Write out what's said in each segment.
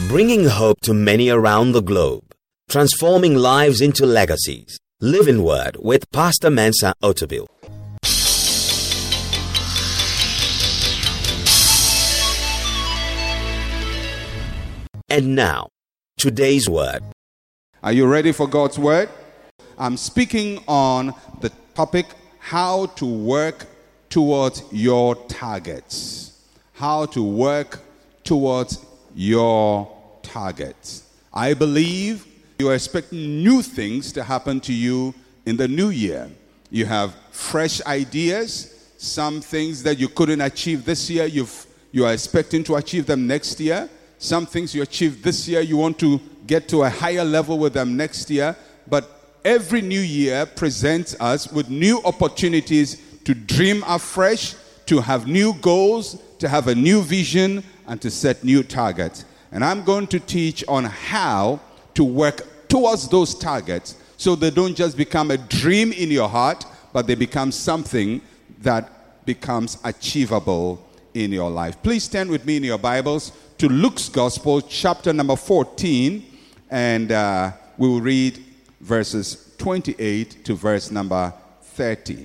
bringing hope to many around the globe, transforming lives into legacies. Living Word with Pastor Mensa Otabil. And now, today's word. Are you ready for God's word? I'm speaking on the topic, how to work towards your targets. How to work towards your targets. I believe you are expecting new things to happen to you in the new year. You have fresh ideas, some things that you couldn't achieve this year, you are expecting to achieve them next year. Some things you achieved this year, you want to get to a higher level with them next year. But every new year presents us with new opportunities to dream afresh, to have new goals, to have a new vision, and to set new targets. And I'm going to teach on how to work towards those targets so they don't just become a dream in your heart, but they become something that becomes achievable in your life. Please stand with me in your Bibles to Luke's Gospel, chapter number 14, and we will read verses 28 to verse number 30.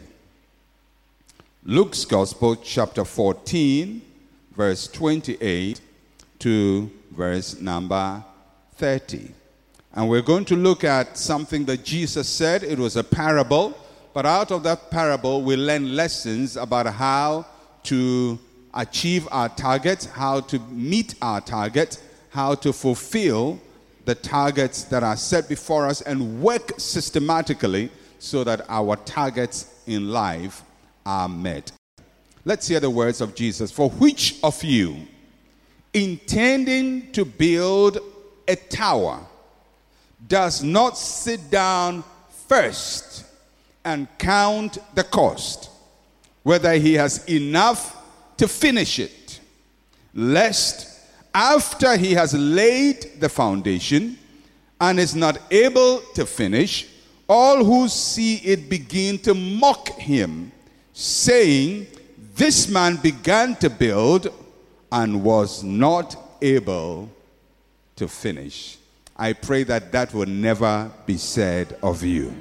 Luke's Gospel, chapter 14, verse 28 to verse number 30. And we're going to look at something that Jesus said. It was a parable, but out of that parable, we learn lessons about how to achieve our targets, how to meet our targets, how to fulfill the targets that are set before us and work systematically so that our targets in life are met. Let's hear the words of Jesus. For which of you, intending to build a tower, does not sit down first and count the cost, whether he has enough to finish it, lest after he has laid the foundation and is not able to finish, all who see it begin to mock him, saying, this man began to build and was not able to finish. I pray that that will never be said of you.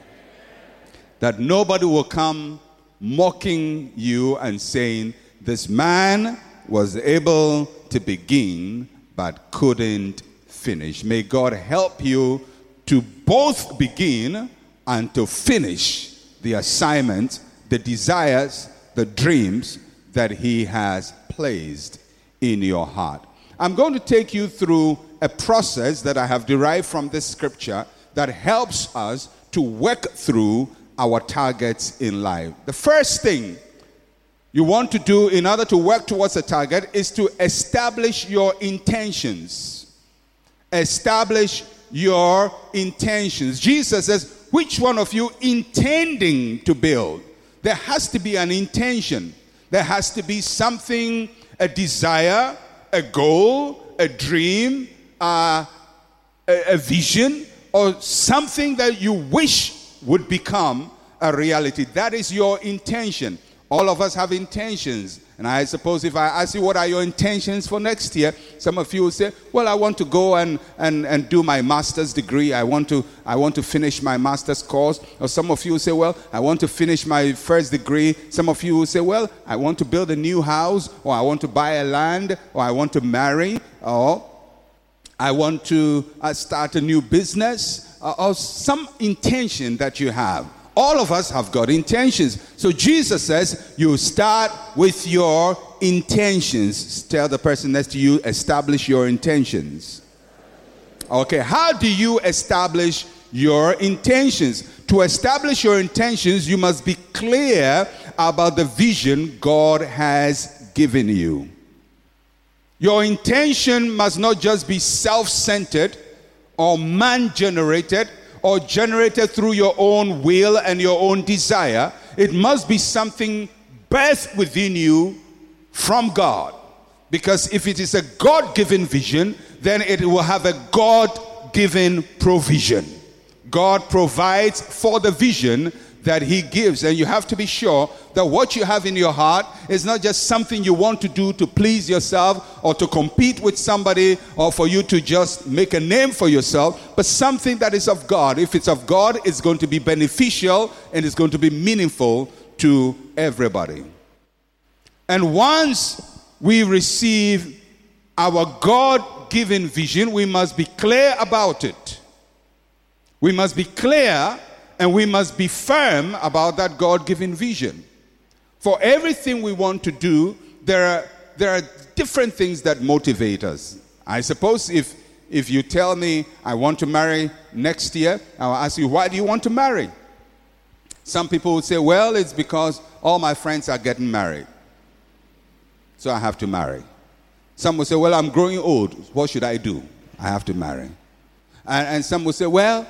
That nobody will come mocking you and saying, this man was able to begin but couldn't finish. May God help you to both begin and to finish the assignment, the desires, the dreams that he has placed in your heart. I'm going to take you through a process that I have derived from this scripture that helps us to work through our targets in life. The first thing you want to do in order to work towards a target is to establish your intentions. Establish your intentions. Jesus says, which one of you intending to build? There has to be an intention. There has to be something, a desire, a goal, a dream, a vision, or something that you wish would become a reality. That is your intention. All of us have intentions. And I suppose if I ask you, what are your intentions for next year? Some of you will say, well, I want to go and do my master's degree. I want to finish my master's course. Or some of you will say, well, I want to finish my first degree. Some of you will say, well, I want to build a new house, or I want to buy a land, or I want to marry, or I want to start a new business, or some intention that you have. All of us have got intentions. So Jesus says, you start with your intentions. Tell the person next to you, establish your intentions. Okay, how do you establish your intentions? To establish your intentions, you must be clear about the vision God has given you. Your intention must not just be self-centered or man-generated, or generated through your own will and your own desire. It must be something birthed within you from God. Because if it is a God-given vision, then it will have a God-given provision. God provides for the vision that he gives. And you have to be sure that what you have in your heart is not just something you want to do to please yourself or to compete with somebody or for you to just make a name for yourself, but something that is of God. If it's of God, it's going to be beneficial and it's going to be meaningful to everybody. And once we receive our God-given vision, we must be clear about it. We must be clear and we must be firm about that God-given vision. For everything we want to do, there are different things that motivate us. I suppose if you tell me I want to marry next year, I'll ask you, why do you want to marry? Some people would say, well, it's because all my friends are getting married, so I have to marry. Some will say, well, I'm growing old. What should I do? I have to marry. And some will say, well,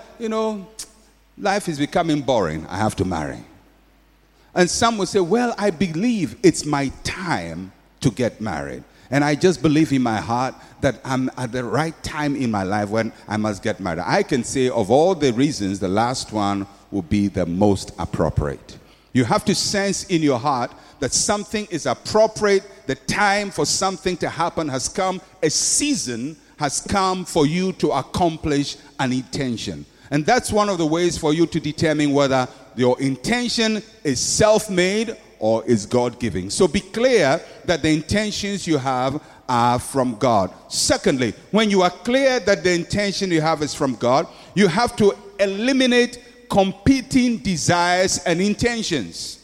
life is becoming boring. I have to marry. And some will say, well, I believe it's my time to get married. And I just believe in my heart that I'm at the right time in my life when I must get married. I can say of all the reasons, the last one will be the most appropriate. You have to sense in your heart that something is appropriate. The time for something to happen has come. A season has come for you to accomplish an intention. And that's one of the ways for you to determine whether your intention is self-made or is God-given. So be clear that the intentions you have are from God. Secondly, when you are clear that the intention you have is from God, you have to eliminate competing desires and intentions.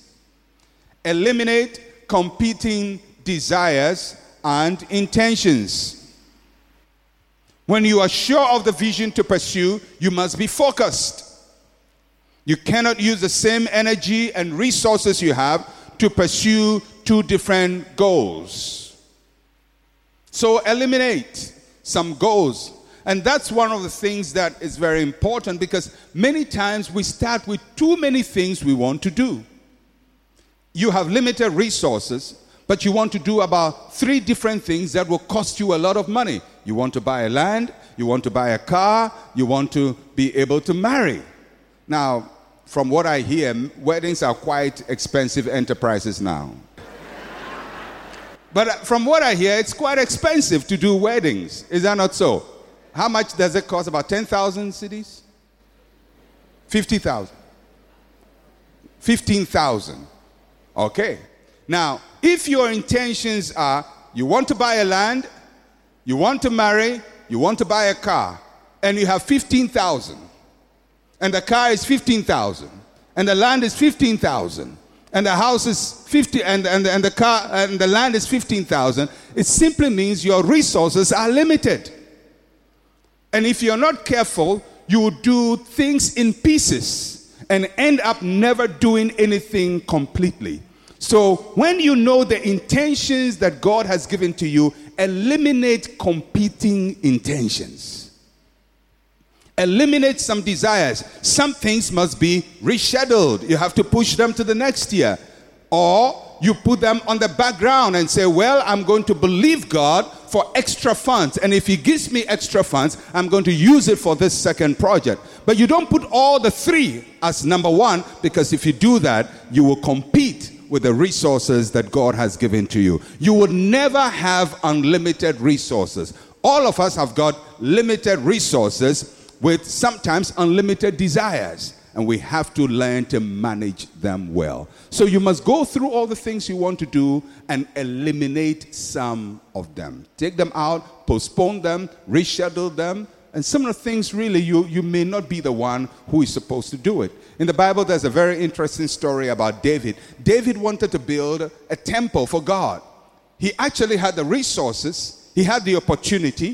Eliminate competing desires and intentions. When you are sure of the vision to pursue, you must be focused. You cannot use the same energy and resources you have to pursue two different goals. So eliminate some goals. And that's one of the things that is very important, because many times we start with too many things we want to do. You have limited resources, but you want to do about 3 different things that will cost you a lot of money. You want to buy a land, you want to buy a car, you want to be able to marry. Now, from what I hear, weddings are quite expensive enterprises now. But from what I hear, it's quite expensive to do weddings. Is that not so? How much does it cost? About 10,000 cedis? 50,000? 15,000. Okay. Now, if your intentions are you want to buy a land, you want to marry, you want to buy a car, and you have 15,000, and the car is 15,000, and the land is 15,000, and the house is 50, and the car and the land is 15,000, it simply means your resources are limited. And if you're not careful, you will do things in pieces and end up never doing anything completely. So when you know the intentions that God has given to you, eliminate competing intentions. Eliminate some desires. Some things must be rescheduled. You have to push them to the next year. Or you put them on the background and say, well, I'm going to believe God for extra funds. And if he gives me extra funds, I'm going to use it for this second project. But you don't put all the 3 as number 1, because if you do that, you will compete with the resources that God has given to you. You would never have unlimited resources. All of us have got limited resources with sometimes unlimited desires, and we have to learn to manage them well. So you must go through all the things you want to do and eliminate some of them. Take them out, postpone them, reschedule them. And some of the things, really, you may not be the one who is supposed to do it. In the Bible, there's a very interesting story about David. David wanted to build a temple for God. He actually had the resources, he had the opportunity,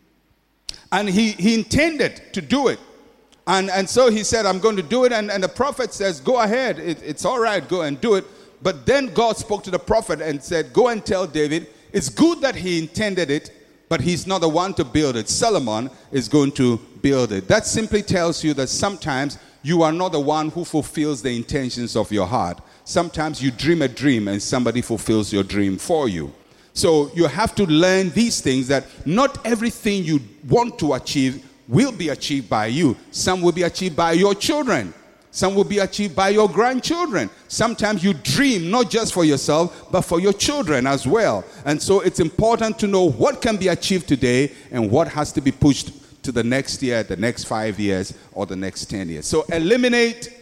and he intended to do it. And so he said, I'm going to do it. And the prophet says, go ahead, it's all right, go and do it. But then God spoke to the prophet and said, go and tell David, it's good that he intended it, but he's not the one to build it. Solomon is going to build it. That simply tells you that sometimes you are not the one who fulfills the intentions of your heart. Sometimes you dream a dream and somebody fulfills your dream for you. So you have to learn these things, that not everything you want to achieve will be achieved by you. Some will be achieved by your children. Some will be achieved by your grandchildren. Sometimes you dream not just for yourself, but for your children as well. And so it's important to know what can be achieved today and what has to be pushed to the next year, the next 5 years, or the next 10 years. So eliminate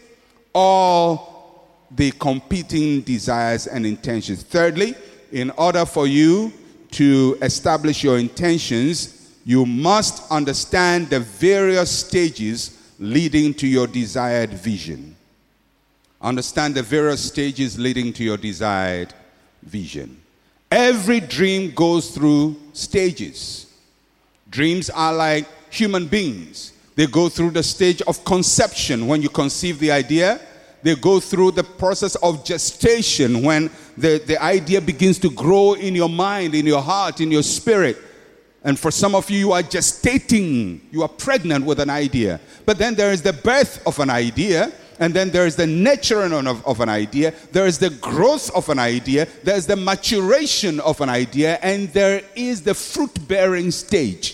all the competing desires and intentions. Thirdly, in order for you to establish your intentions, you must understand the various stages leading to your desired vision. Understand the various stages leading to your desired vision. Every dream goes through stages. Dreams are like human beings. They go through the stage of conception when you conceive the idea. They go through the process of gestation when the idea begins to grow in your mind, in your heart, in your spirit. And for some of you, you are gestating. You are pregnant with an idea. But then there is the birth of an idea. And then there is the nurturing of an idea. There is the growth of an idea. There is the maturation of an idea. And there is the fruit-bearing stage.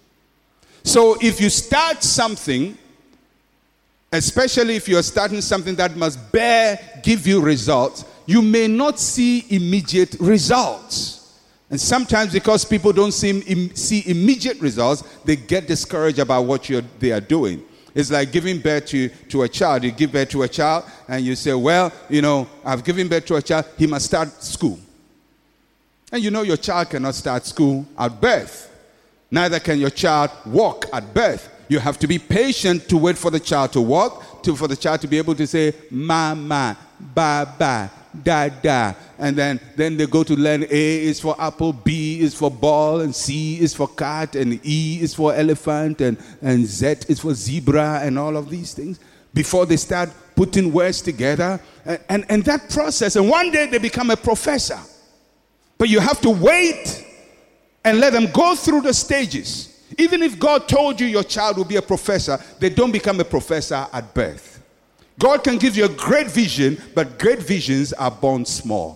So if you start something, especially if you're starting something that must give you results, you may not see immediate results. And sometimes because people don't see immediate results, they get discouraged about what they are doing. It's like giving birth to a child. You give birth to a child and you say, well, I've given birth to a child. He must start school. And your child cannot start school at birth. Neither can your child walk at birth. You have to be patient to wait for the child to walk, for the child to be able to say, mama, baba, da. And then they go to learn A is for apple, B is for ball, and C is for cat, and E is for elephant, and Z is for zebra, and all of these things, before they start putting words together. And that process, and one day they become a professor. But you have to wait and let them go through the stages. Even if God told you your child will be a professor, they don't become a professor at birth. God can give you a great vision, but great visions are born small.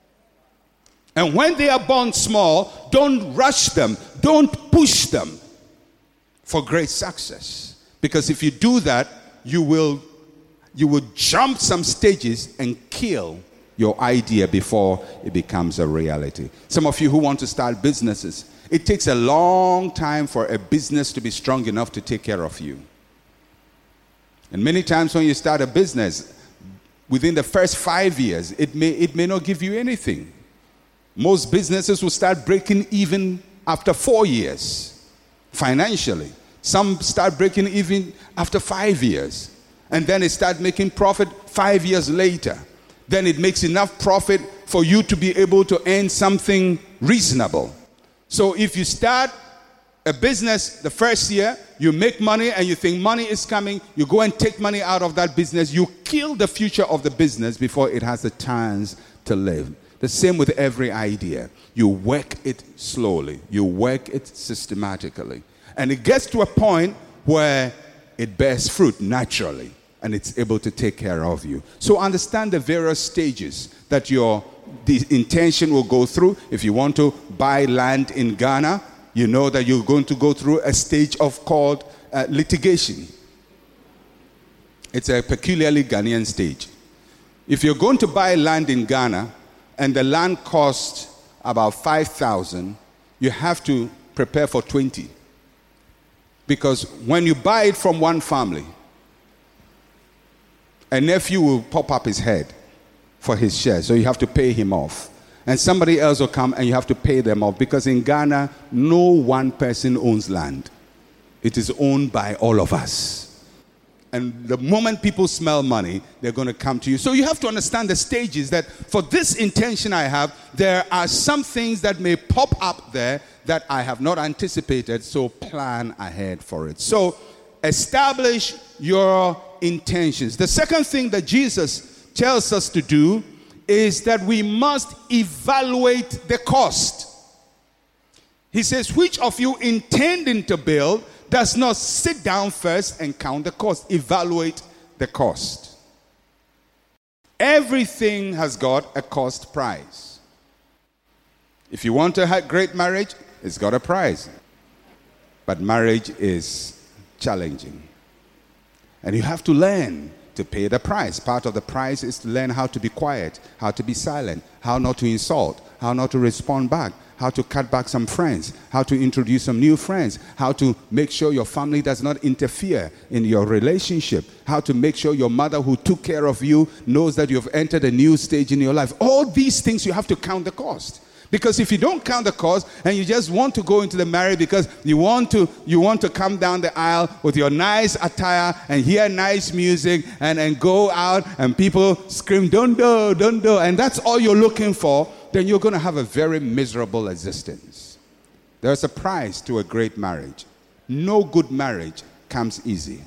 And when they are born small, don't rush them. Don't push them for great success. Because if you do that, you will jump some stages and kill your idea before it becomes a reality. Some of you who want to start businesses, it takes a long time for a business to be strong enough to take care of you. And many times when you start a business, within the first 5 years, it may not give you anything. Most businesses will start breaking even after 4 years, financially. Some start breaking even after 5 years. And then it starts making profit 5 years later. Then it makes enough profit for you to be able to earn something reasonable. So if you start a business the first year, you make money and you think money is coming, you go and take money out of that business, you kill the future of the business before it has a chance to live. The same with every idea. You work it slowly, you work it systematically. And it gets to a point where it bears fruit naturally and it's able to take care of you. So understand the various stages that the intention will go through. If you want to buy land in Ghana, you know that you're going to go through a stage called litigation. It's a peculiarly Ghanaian stage. If you're going to buy land in Ghana and the land costs about 5,000, you have to prepare for 20. Because when you buy it from one family, a nephew will pop up his head for his share, so you have to pay him off. And somebody else will come and you have to pay them off, because in Ghana, no one person owns land. It is owned by all of us. And the moment people smell money, they're going to come to you. So you have to understand the stages that for this intention I have, there are some things that may pop up there that I have not anticipated, so plan ahead for it. So establish your intentions. The second thing that Jesus tells us to do is that we must evaluate the cost. He says, which of you intending to build does not sit down first and count the cost? Evaluate the cost. Everything has got a cost price. If you want to have great marriage, it's got a price. But marriage is challenging. And you have to learn to pay the price. Part of the price is to learn how to be quiet, how to be silent, how not to insult, how not to respond back, how to cut back some friends, how to introduce some new friends, how to make sure your family does not interfere in your relationship, how to make sure your mother who took care of you knows that you've entered a new stage in your life. All these things you have to count the cost. Because if you don't count the cost and you just want to go into the marriage because you want to come down the aisle with your nice attire and hear nice music and go out and people scream, don't do, and that's all you're looking for, then you're going to have a very miserable existence. There's a price to a great marriage. No good marriage comes easy.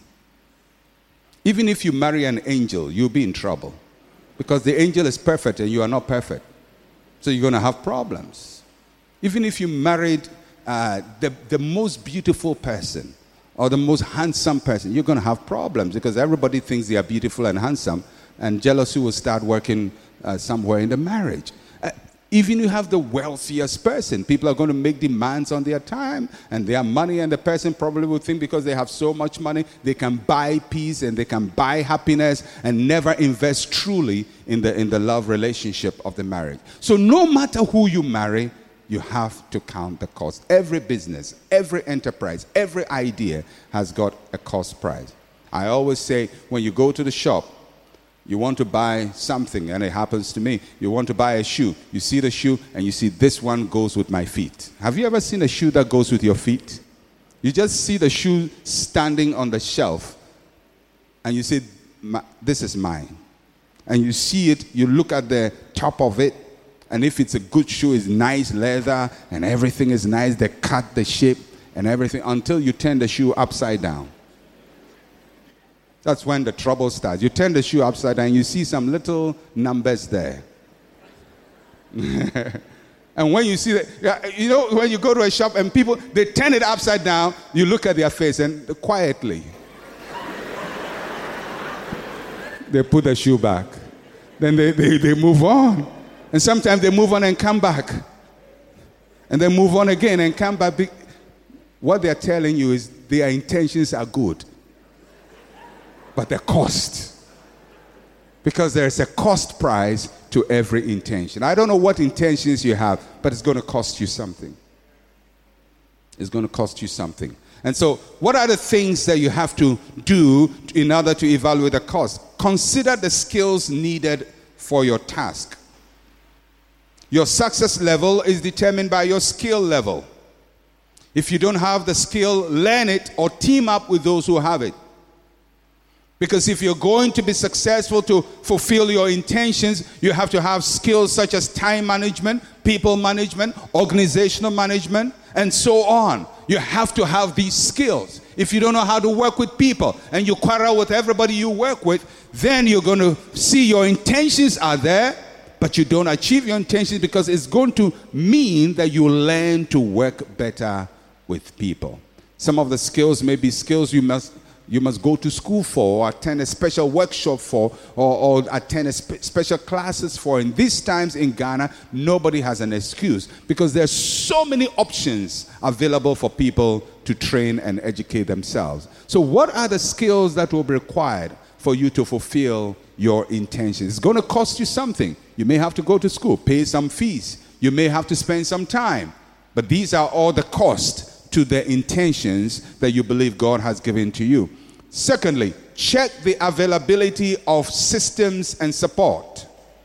Even if you marry an angel, you'll be in trouble. Because the angel is perfect and you are not perfect. So you're going to have problems. Even if you married the most beautiful person or the most handsome person, you're going to have problems because everybody thinks they are beautiful and handsome, and jealousy will start working somewhere in the marriage. Even you have the wealthiest person, people are going to make demands on their time and their money, and the person probably will think because they have so much money, they can buy peace and they can buy happiness and never invest truly in the love relationship of the marriage. So no matter who you marry, you have to count the cost. Every business, every enterprise, every idea has got a cost price. I always say, when you go to the shop, you want to buy something, and it happens to me. You want to buy a shoe. You see the shoe, and you see this one goes with my feet. Have you ever seen a shoe that goes with your feet? You just see the shoe standing on the shelf, and you say, this is mine. And you see it, you look at the top of it, and if it's a good shoe, it's nice leather, and everything is nice, the cut, the shape, and everything, until you turn the shoe upside down. That's when the trouble starts. You turn the shoe upside down, you see some little numbers there. And when you see that, you know, when you go to a shop and people, they turn it upside down, you look at their face and quietly, they put the shoe back. Then they move on. And sometimes they move on and come back. And they move on again and come back. What they're telling you is their intentions are good. But the cost, because there's a cost price to every intention. I don't know what intentions you have, but it's going to cost you something. It's going to cost you something. And so, what are the things that you have to do in order to evaluate the cost? Consider the skills needed for your task. Your success level is determined by your skill level. If you don't have the skill, learn it or team up with those who have it. Because if you're going to be successful to fulfill your intentions, you have to have skills such as time management, people management, organizational management, and so on. You have to have these skills. If you don't know how to work with people and you quarrel with everybody you work with, then you're going to see your intentions are there, but you don't achieve your intentions because it's going to mean that you learn to work better with people. Some of the skills may be skills you must go to school for, or attend a special workshop for, or attend special classes for. In these times in Ghana, nobody has an excuse because there's so many options available for people to train and educate themselves. So what are the skills that will be required for you to fulfill your intentions? It's going to cost you something. You may have to go to school, pay some fees. You may have to spend some time. But these are all the cost to the intentions that you believe God has given to you. Secondly, check the availability of systems and support.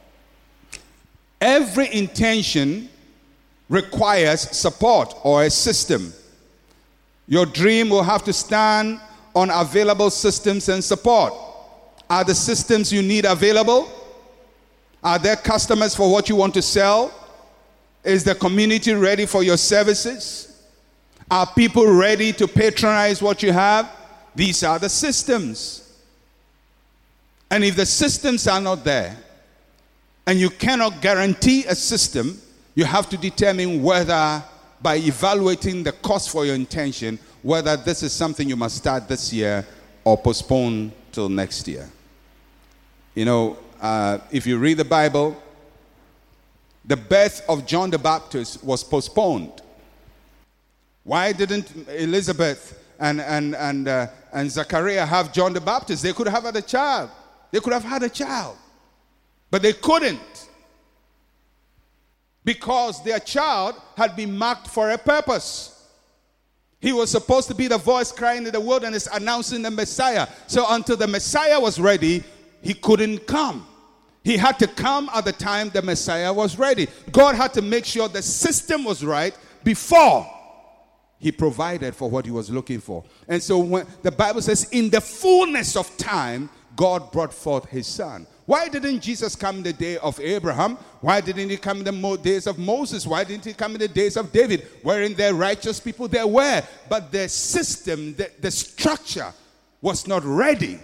Every intention requires support or a system. Your dream will have to stand on available systems and support. Are the systems you need available? Are there customers for what you want to sell? Is the community ready for your services? Are people ready to patronize what you have? These are the systems. And if the systems are not there, and you cannot guarantee a system, you have to determine whether, by evaluating the cost for your intention, whether this is something you must start this year or postpone till next year. You know, if you read the Bible, the birth of John the Baptist was postponed. Why didn't Elizabeth and Zachariah have John the Baptist? They could have had a child. They could have had a child. But they couldn't. Because their child had been marked for a purpose. He was supposed to be the voice crying in the wilderness, announcing the Messiah. So until the Messiah was ready, he couldn't come. He had to come at the time the Messiah was ready. God had to make sure the system was right before he provided for what he was looking for. And so when the Bible says, in the fullness of time, God brought forth his son. Why didn't Jesus come in the day of Abraham? Why didn't he come in the days of Moses? Why didn't he come in the days of David? Wherein there righteous people there were. But the system, the structure was not ready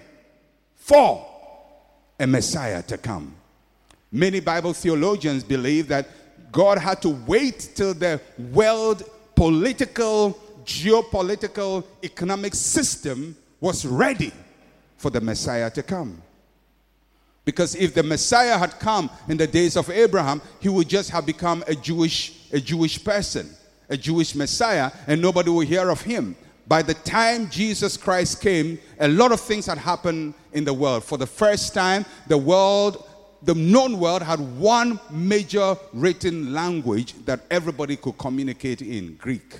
for a Messiah to come. Many Bible theologians believe that God had to wait till the world political, geopolitical, economic system was ready for the Messiah to come. Because if the Messiah had come in the days of Abraham, he would just have become a Jewish person, a Jewish Messiah, and nobody would hear of him. By the time Jesus Christ came, a lot of things had happened in the world. For the first time, the known world had one major written language that everybody could communicate in, Greek.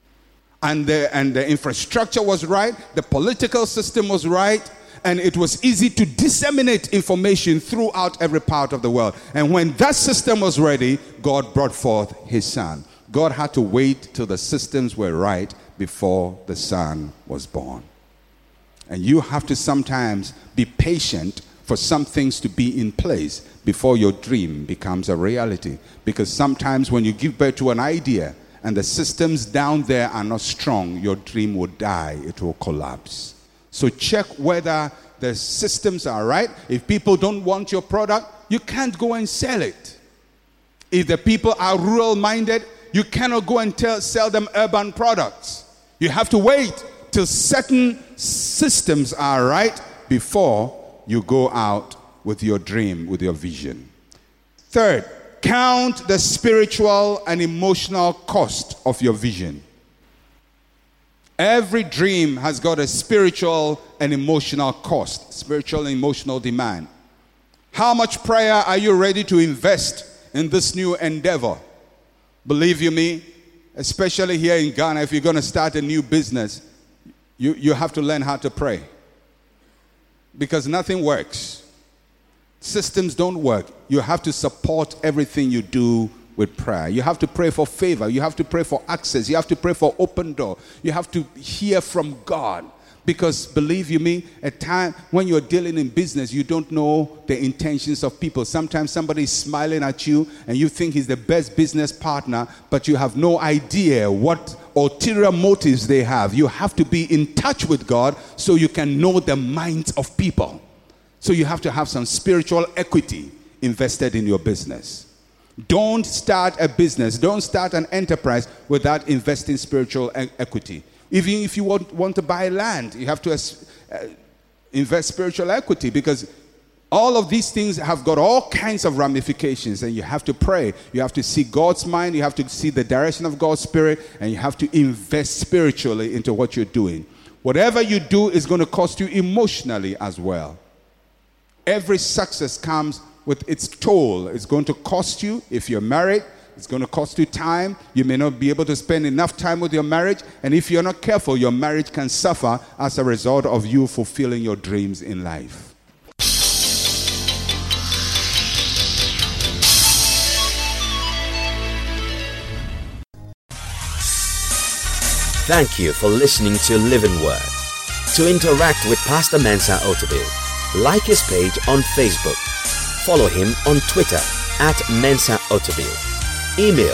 And the infrastructure was right, the political system was right, and it was easy to disseminate information throughout every part of the world. And when that system was ready, God brought forth his son. God had to wait till the systems were right before the son was born. And you have to sometimes be patient for some things to be in place before your dream becomes a reality. Because sometimes when you give birth to an idea and the systems down there are not strong, your dream will die, it will collapse. So check whether the systems are right. If people don't want your product, you can't go and sell it. If the people are rural-minded, you cannot go and sell them urban products. You have to wait till certain systems are right before you go out with your dream, with your vision. Third, count the spiritual and emotional cost of your vision. Every dream has got a spiritual and emotional cost, spiritual and emotional demand. How much prayer are you ready to invest in this new endeavor? Believe you me, especially here in Ghana, if you're going to start a new business, you have to learn how to pray. Because nothing works. Systems don't work. You have to support everything you do with prayer. You have to pray for favor. You have to pray for access. You have to pray for open door. You have to hear from God. Because believe you me, at time when you're dealing in business, you don't know the intentions of people. Sometimes somebody is smiling at you and you think he's the best business partner, but you have no idea what ulterior motives they have. You have to be in touch with God so you can know the minds of people. So you have to have some spiritual equity invested in your business. Don't start a business, don't start an enterprise without investing spiritual equity. Even if you want to buy land, you have to invest spiritual equity, because all of these things have got all kinds of ramifications, and you have to pray. You have to see God's mind, you have to see the direction of God's Spirit, and you have to invest spiritually into what you're doing. Whatever you do is going to cost you emotionally as well. Every success comes with its toll. It's going to cost you if you're married. It's going to cost you time. You may not be able to spend enough time with your marriage. And if you're not careful, your marriage can suffer as a result of you fulfilling your dreams in life. Thank you for listening to Living Word. To interact with Pastor Mensa Otabil, like his page on Facebook. Follow him on Twitter @Mensa Otabil. Email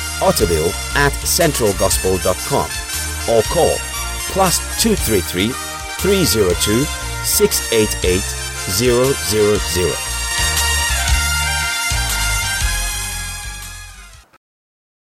otabil@centralgospel.com or call +233 302 688 000.